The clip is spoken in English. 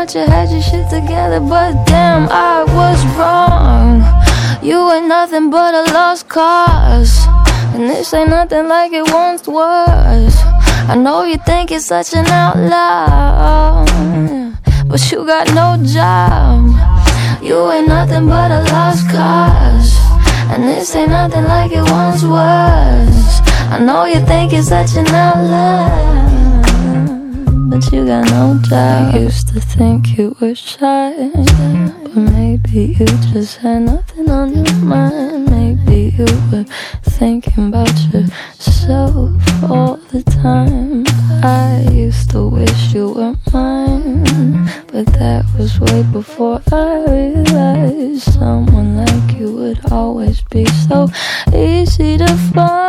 thought you had your shit together, but damn, I was wrong. You ain't nothing but a lost cause, and this ain't nothing like it once was. I know you think you're such an outlaw, but you got no job. You ain't nothing but a lost cause, and this ain't nothing like it once was. I know you think you're such an outlaw, but you got no job. I used to think you were shy, but maybe you just had nothing on your mind. Maybe you were thinking about yourself all the time. I used to wish you were mine, but that was way before I realized someone like you would always be so easy to find.